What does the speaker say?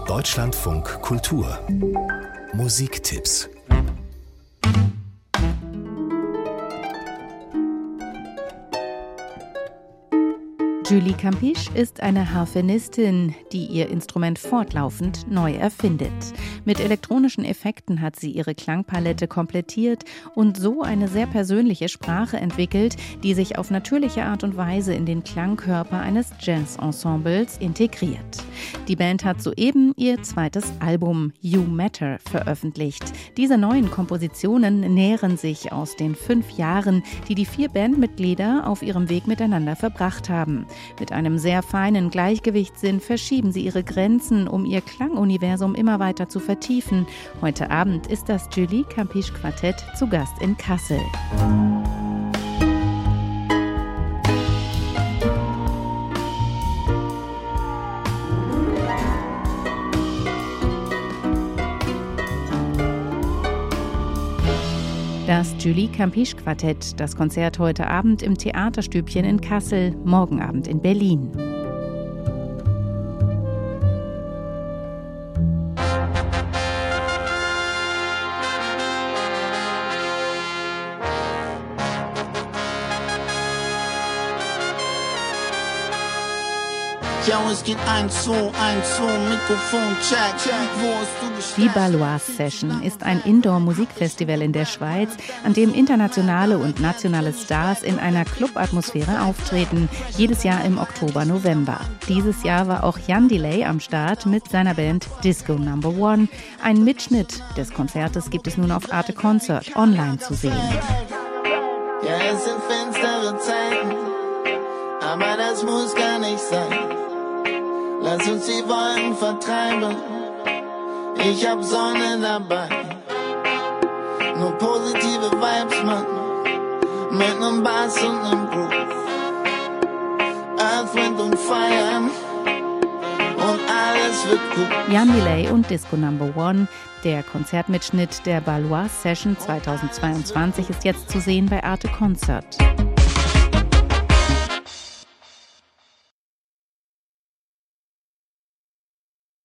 Deutschlandfunk Kultur Musiktipps. Julie Campiche ist eine Harfenistin, die ihr Instrument fortlaufend neu erfindet. Mit elektronischen Effekten hat sie ihre Klangpalette komplettiert und so eine sehr persönliche Sprache entwickelt, die sich auf natürliche Art und Weise in den Klangkörper eines Jazz-Ensembles integriert. Die Band hat soeben ihr zweites Album You Matter veröffentlicht. Diese neuen Kompositionen nähren sich aus den 5 Jahren, die die 4 Bandmitglieder auf ihrem Weg miteinander verbracht haben. Mit einem sehr feinen Gleichgewichtssinn verschieben sie ihre Grenzen, um ihr Klanguniversum immer weiter zu vertiefen. Heute Abend ist das Julie Campiche Quartett zu Gast in Kassel. Das Julie Campiche Quartett, das Konzert heute Abend im Theaterstübchen in Kassel, morgen Abend in Berlin. Es geht 1, 2, 1, 2, Mikrofon, check. Wo hast du bestellt? Die Baloise Session ist ein Indoor-Musikfestival in der Schweiz, an dem internationale und nationale Stars in einer Clubatmosphäre auftreten, jedes Jahr im Oktober, November. Dieses Jahr war auch Jan Delay am Start mit seiner Band Disco No. 1. Ein Mitschnitt des Konzertes gibt es nun auf Arte Concert online zu sehen. Ja, es sind finstere Zeiten, aber das muss gar nicht sein. Lass uns die Wolken vertreiben, ich hab Sonne dabei. Nur positive Vibes, Mann, mit nem Bass und nem Groove. Earth, Wind und Fire und alles wird gut. Jan Delay und Disco No. 1, der Konzertmitschnitt der Baloise Session 2022 ist jetzt zu sehen bei Arte Concert.